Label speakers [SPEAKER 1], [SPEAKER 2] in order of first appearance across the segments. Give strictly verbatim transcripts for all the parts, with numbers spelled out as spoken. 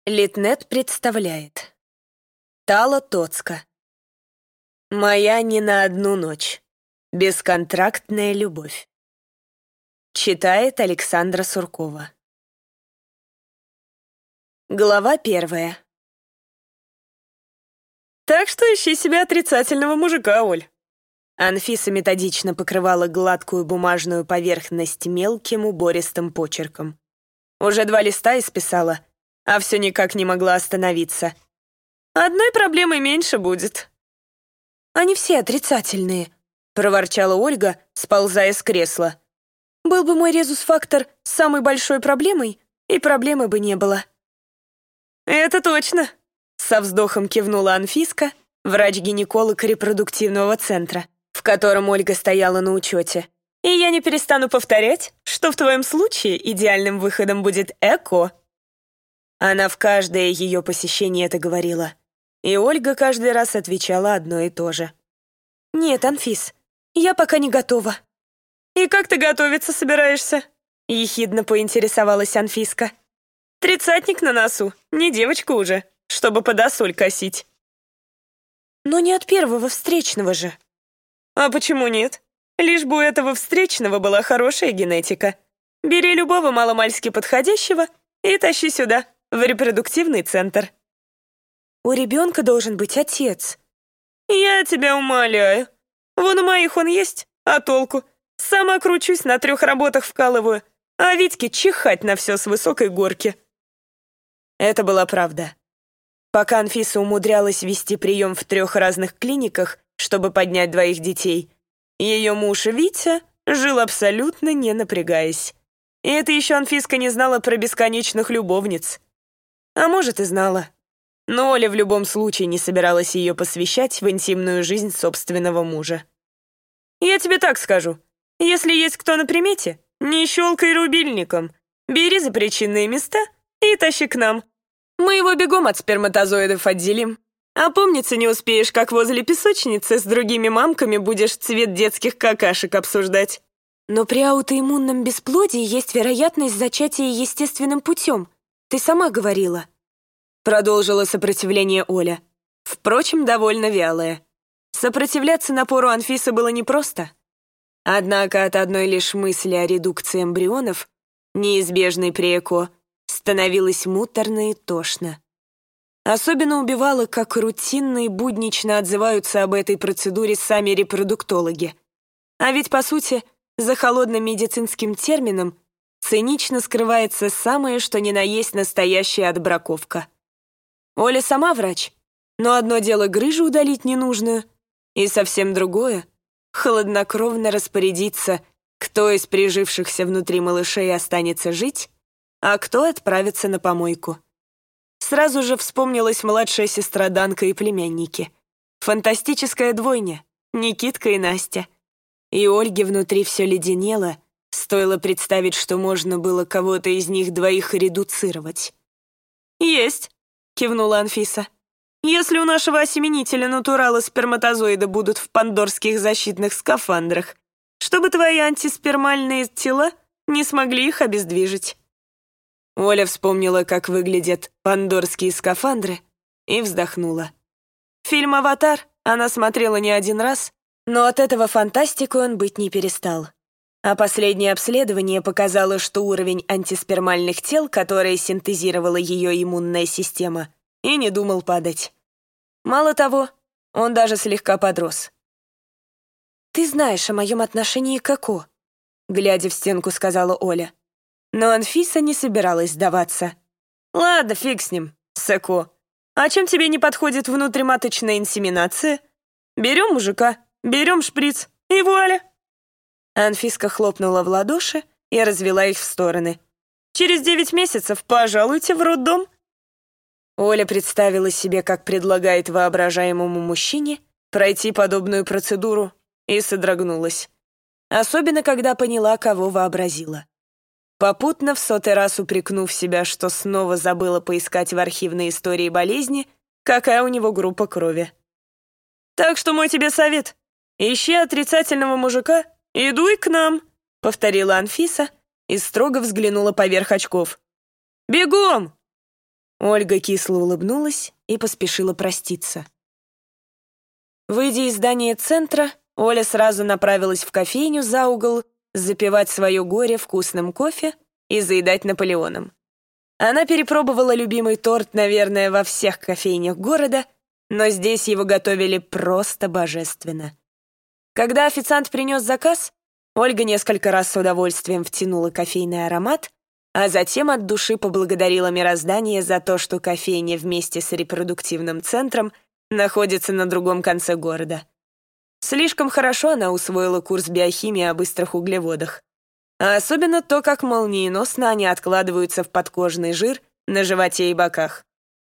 [SPEAKER 1] Литнет представляет. Тала Тоцка. «Моя не на одну ночь. Бесконтрактная любовь». Читает Александра Суркова. Глава первая. «Так что ищи себе отрицательного мужика, Оль». Анфиса методично покрывала гладкую бумажную поверхность мелким убористым почерком. Уже два листа исписала, а все никак не могла остановиться. «Одной проблемой меньше будет». «Они все отрицательные», — проворчала Ольга, сползая с кресла. «Был бы мой резус-фактор самой большой проблемой, и проблемы бы не было». «Это точно», — со вздохом кивнула Анфиска, врач-гинеколог репродуктивного центра, в котором Ольга стояла на учете. «И я не перестану повторять, что в твоем случае идеальным выходом будет ЭКО». Она в каждое ее посещение это говорила. И Ольга каждый раз отвечала одно и то же. «Нет, Анфис, я пока не готова». «И как ты готовиться собираешься?» — ехидно поинтересовалась Анфиска. «Тридцатник на носу, не девочка уже, чтобы подосоль косить».
[SPEAKER 2] «Но не от первого встречного же».
[SPEAKER 1] «А почему нет? Лишь бы у этого встречного была хорошая генетика. Бери любого маломальски подходящего и тащи сюда, в репродуктивный центр».
[SPEAKER 2] «У ребенка должен быть отец».
[SPEAKER 1] «Я тебя умоляю. Вон у моих он есть, а толку? Сама кручусь, на трех работах вкалываю, а Витьке чихать на все с высокой горки». Это была правда. Пока Анфиса умудрялась вести прием в трех разных клиниках, чтобы поднять двоих детей, ее муж Витя жил абсолютно не напрягаясь. И это еще Анфиска не знала про бесконечных любовниц. А может, и знала. Но Оля в любом случае не собиралась ее посвящать в интимную жизнь собственного мужа. «Я тебе так скажу. Если есть кто на примете, не щелкай рубильником. Бери за причинные места и тащи к нам. Мы его бегом от сперматозоидов отделим. А помнится не успеешь, как возле песочницы с другими мамками будешь цвет детских какашек обсуждать».
[SPEAKER 2] «Но при аутоиммунном бесплодии есть вероятность зачатия естественным путем. Ты сама говорила».
[SPEAKER 1] Продолжила сопротивление Оля. Впрочем, довольно вялое. Сопротивляться напору Анфисы было непросто. Однако от одной лишь мысли о редукции эмбрионов, неизбежной при ЭКО, становилось муторно и тошно. Особенно убивало, как рутинно и буднично отзываются об этой процедуре сами репродуктологи. А ведь, по сути, за холодным медицинским термином цинично скрывается самое, что ни на есть настоящая отбраковка. Оля сама врач, но одно дело грыжу удалить ненужную, и совсем другое — хладнокровно распорядиться, кто из прижившихся внутри малышей останется жить, а кто отправится на помойку. Сразу же вспомнилась младшая сестра Данка и племянники. Фантастическая двойня, Никитка и Настя. И Ольге внутри все леденело, стоило представить, что можно было кого-то из них двоих редуцировать. «Есть», — кивнула Анфиса. «Если у нашего осеменителя натурала сперматозоиды будут в пандорских защитных скафандрах, чтобы твои антиспермальные тела не смогли их обездвижить». Оля вспомнила, как выглядят пандорские скафандры, и вздохнула. Фильм «Аватар» она смотрела не один раз, но от этого фантастикой он быть не перестал. А последнее обследование показало, что уровень антиспермальных тел, которые синтезировала ее иммунная система, и не думал падать. Мало того, он даже слегка подрос.
[SPEAKER 2] «Ты знаешь о моем отношении к ЭКО», — глядя в стенку, сказала Оля.
[SPEAKER 1] Но Анфиса не собиралась сдаваться. «Ладно, фиг с ним, с ЭКО. А чем тебе не подходит внутриматочная инсеминация? Берем мужика, берем шприц, и вуаля!» Анфиска хлопнула в ладоши и развела их в стороны. «Через девять месяцев пожалуйте в роддом». Оля представила себе, как предлагает воображаемому мужчине пройти подобную процедуру, и содрогнулась. Особенно, когда поняла, кого вообразила. Попутно в сотый раз упрекнув себя, что снова забыла поискать в архивной истории болезни, какая у него группа крови. «Так что мой тебе совет. Ищи отрицательного мужика и дуй к нам», — повторила Анфиса и строго взглянула поверх очков. «Бегом!» Ольга кисло улыбнулась и поспешила проститься. Выйдя из здания центра, Оля сразу направилась в кофейню за угол запивать свое горе вкусным кофе и заедать Наполеоном. Она перепробовала любимый торт, наверное, во всех кофейнях города, но здесь его готовили просто божественно. Когда официант принес заказ, Ольга несколько раз с удовольствием втянула кофейный аромат, а затем от души поблагодарила мироздание за то, что кофейня вместе с репродуктивным центром находится на другом конце города. Слишком хорошо она усвоила курс биохимии о быстрых углеводах. А особенно то, как молниеносно они откладываются в подкожный жир на животе и боках.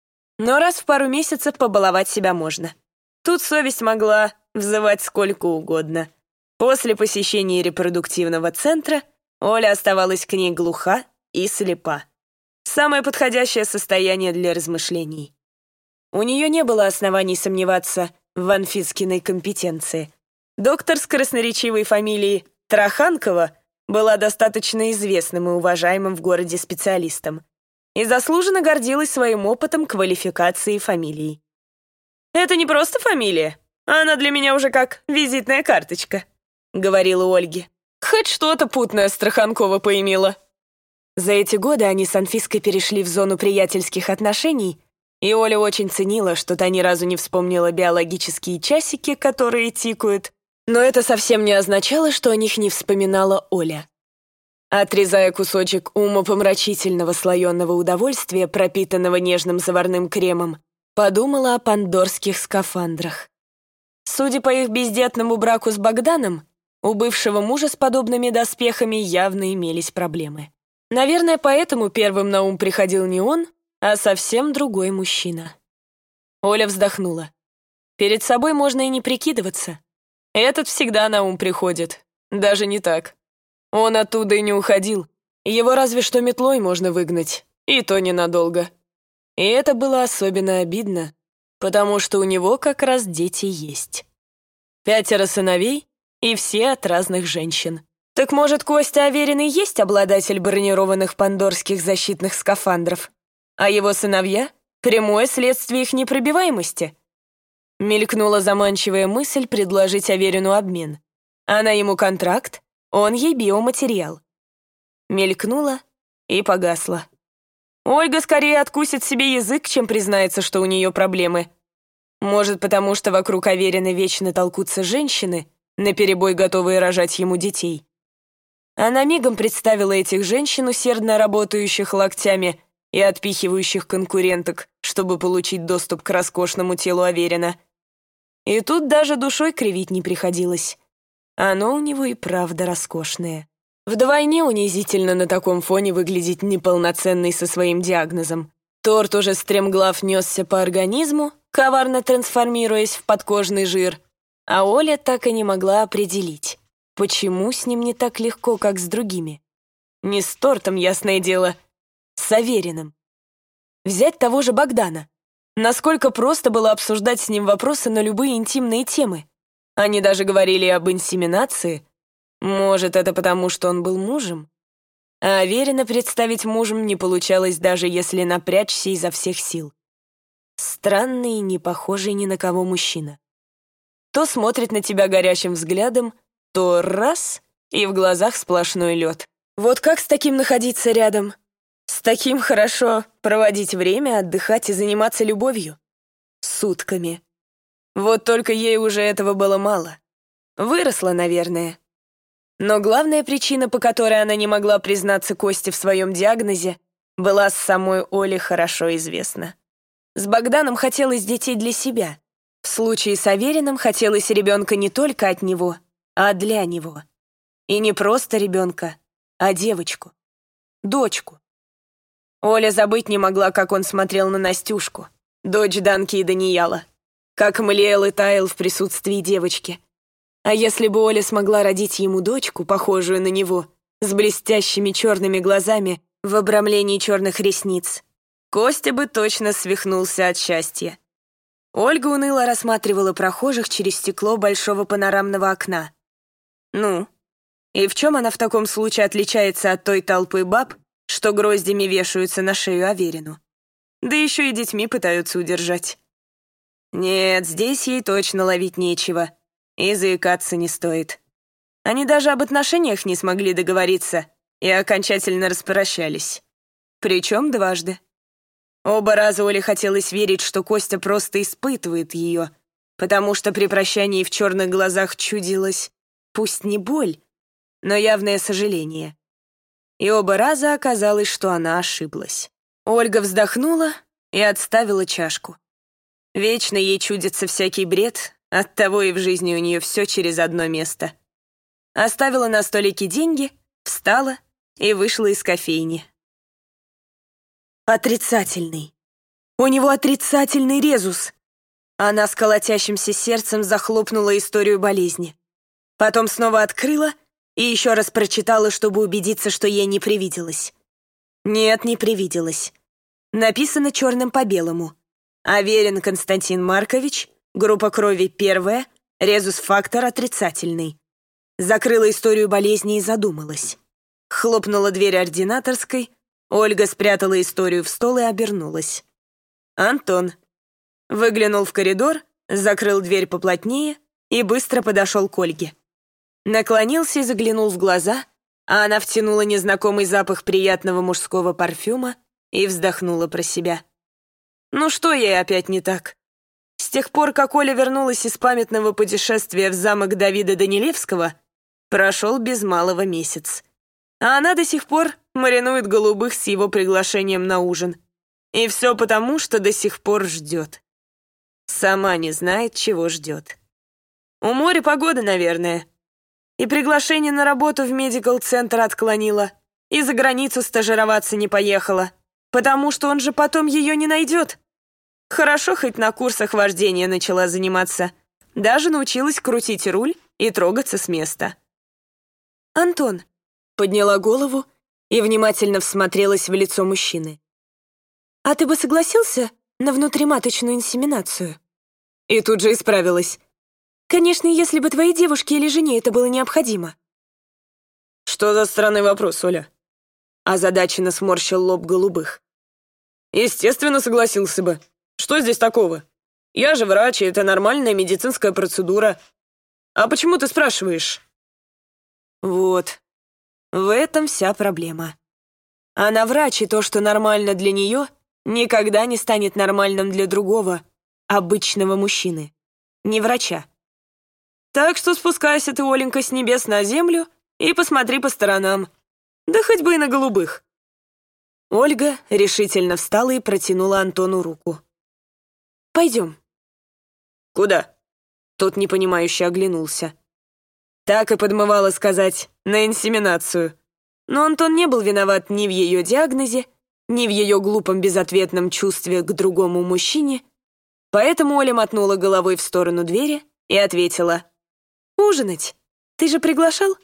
[SPEAKER 1] Но раз в пару месяцев побаловать себя можно. Тут совесть могла взывать сколько угодно. После посещения репродуктивного центра Оля оставалась к ней глуха и слепа. Самое подходящее состояние для размышлений. У нее не было оснований сомневаться в Анфискиной компетенции. Доктор с красноречивой фамилией Траханкова была достаточно известным и уважаемым в городе специалистом и заслуженно гордилась своим опытом, квалификацией и фамилией. «Это не просто фамилия, она для меня уже как визитная карточка», — говорила Ольге. «Хоть что-то путное Страханкова поимела». За эти годы они с Анфиской перешли в зону приятельских отношений, и Оля очень ценила, что та ни разу не вспомнила биологические часики, которые тикают, но это совсем не означало, что о них не вспоминала Оля. Отрезая кусочек умопомрачительного слоеного удовольствия, пропитанного нежным заварным кремом, подумала о пандорских скафандрах. Судя по их бездетному браку с Богданом, у бывшего мужа с подобными доспехами явно имелись проблемы. Наверное, поэтому первым на ум приходил не он, а совсем другой мужчина. Оля вздохнула. Перед собой можно и не прикидываться. Этот всегда на ум приходит. Даже не так. Он оттуда и не уходил. Его разве что метлой можно выгнать. И то ненадолго. И это было особенно обидно, потому что у него как раз дети есть. Пятеро сыновей, и все от разных женщин. Так может, Костя Аверин и есть обладатель бронированных пандорских защитных скафандров? А его сыновья — прямое следствие их непробиваемости? Мелькнула заманчивая мысль предложить Аверину обмен. Она ему контракт, он ей биоматериал. Мелькнула и погасла. Ольга скорее откусит себе язык, чем признается, что у нее проблемы. Может, потому что вокруг Аверина вечно толкутся женщины, наперебой готовые рожать ему детей. Она мигом представила этих женщин, усердно работающих локтями и отпихивающих конкуренток, чтобы получить доступ к роскошному телу Аверина. И тут даже душой кривить не приходилось. Оно у него и правда роскошное. Вдвойне унизительно на таком фоне выглядеть неполноценной со своим диагнозом. Торт уже стремглав несся по организму, коварно трансформируясь в подкожный жир, а Оля так и не могла определить, почему с ним не так легко, как с другими. Не с тортом, ясное дело, с Авериным. Взять того же Богдана. Насколько просто было обсуждать с ним вопросы на любые интимные темы. Они даже говорили об инсеминации. Может, это потому, что он был мужем? А Аверина представить мужем не получалось, даже если напрячься изо всех сил. Странный и не похожий ни на кого мужчина. То смотрит на тебя горящим взглядом, то раз — и в глазах сплошной лед. Вот как с таким находиться рядом? С таким хорошо проводить время, отдыхать и заниматься любовью? Сутками. Вот только ей уже этого было мало. Выросла, наверное. Но главная причина, по которой она не могла признаться Косте в своем диагнозе, была с самой Оле хорошо известна. С Богданом хотелось детей для себя. В случае с Авериным хотелось ребенка не только от него, а для него. И не просто ребенка, а девочку. Дочку. Оля забыть не могла, как он смотрел на Настюшку, дочь Данки и Даниэла, как млел и таял в присутствии девочки. А если бы Оля смогла родить ему дочку, похожую на него, с блестящими черными глазами в обрамлении черных ресниц, Костя бы точно свихнулся от счастья. Ольга уныло рассматривала прохожих через стекло большого панорамного окна. Ну, и в чем она в таком случае отличается от той толпы баб, что гроздями вешаются на шею Аверину? Да еще и детьми пытаются удержать. Нет, здесь ей точно ловить нечего. И заикаться не стоит. Они даже об отношениях не смогли договориться и окончательно распрощались. Причем дважды. Оба раза Оле хотелось верить, что Костя просто испытывает ее, потому что при прощании в черных глазах чудилось, пусть не боль, но явное сожаление. И оба раза оказалось, что она ошиблась. Ольга вздохнула и отставила чашку. Вечно ей чудится всякий бред, оттого и в жизни у нее все через одно место. Оставила на столике деньги, встала и вышла из кофейни. Отрицательный. У него отрицательный резус. Она с колотящимся сердцем захлопнула историю болезни. Потом снова открыла и еще раз прочитала, чтобы убедиться, что ей не привиделось. Нет, не привиделось. Написано черным по белому. Аверин Константин Маркович, группа крови первая, резус-фактор отрицательный. Закрыла историю болезни и задумалась. Хлопнула дверь ординаторской, Ольга спрятала историю в стол и обернулась. Антон. Выглянул в коридор, закрыл дверь поплотнее и быстро подошел к Ольге. Наклонился и заглянул в глаза, а она втянула незнакомый запах приятного мужского парфюма и вздохнула про себя. Ну что ей опять не так? С тех пор, как Оля вернулась из памятного путешествия в замок Давида Данилевского, прошел без малого месяц. А она до сих пор маринует голубых с его приглашением на ужин. И все потому, что до сих пор ждет. Сама не знает, чего ждет. У моря погода, наверное. И приглашение на работу в медикал-центр отклонила, и за границу стажироваться не поехала, потому что он же потом ее не найдет. Хорошо, хоть на курсах вождения начала заниматься. Даже научилась крутить руль и трогаться с места. «Антон», — подняла голову и внимательно всмотрелась в лицо мужчины. «А ты бы согласился на внутриматочную инсеминацию?» И тут же исправилась. «Конечно, если бы твоей девушке или жене это было необходимо». «Что за странный вопрос, Оля?» Озадаченно сморщил лоб голубых. «Естественно, согласился бы. Что здесь такого? Я же врач, и это нормальная медицинская процедура. А почему ты спрашиваешь?» Вот. В этом вся проблема. Она врач, и то, что нормально для нее, никогда не станет нормальным для другого, обычного мужчины, не врача. Так что спускайся ты, Оленька, с небес на землю и посмотри по сторонам. Да хоть бы и на голубых. Ольга решительно встала и протянула Антону руку. «Пойдем». «Куда?» Тот непонимающе оглянулся. Так и подмывало сказать «на инсеминацию». Но Антон не был виноват ни в ее диагнозе, ни в ее глупом безответном чувстве к другому мужчине, поэтому Оля мотнула головой в сторону двери и ответила: «Ужинать? Ты же приглашал?»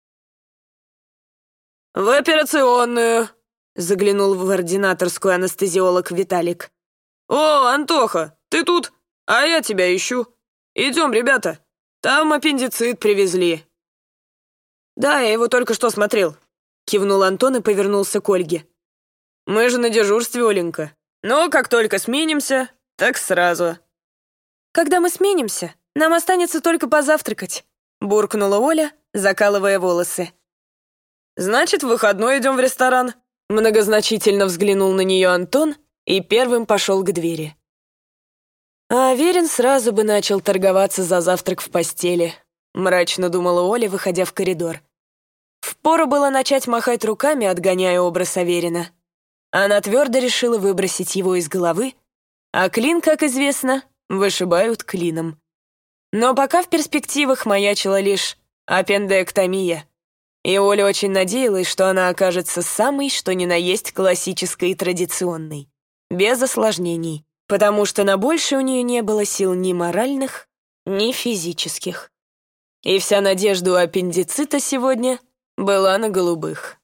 [SPEAKER 1] «В операционную», — заглянул в ординаторскую анестезиолог Виталик. «О, Антоха, ты тут? А я тебя ищу. Идем, ребята, там аппендицит привезли». «Да, я его только что смотрел», — кивнул Антон и повернулся к Ольге. «Мы же на дежурстве, Оленька. Но как только сменимся, так сразу». «Когда мы сменимся, нам останется только позавтракать», — буркнула Оля, закалывая волосы. «Значит, в выходной идем в ресторан», — многозначительно взглянул на нее Антон и первым пошел к двери. А Аверин сразу бы начал торговаться за завтрак в постели, мрачно думала Оля, выходя в коридор. Впору было начать махать руками, отгоняя образ Аверина. Она твердо решила выбросить его из головы, а клин, как известно, вышибают клином. Но пока в перспективах маячила лишь аппендэктомия, и Оля очень надеялась, что она окажется самой, что ни на есть классической и традиционной, без осложнений, потому что на больше у нее не было сил ни моральных, ни физических. И вся надежда у аппендицита сегодня была на голубых.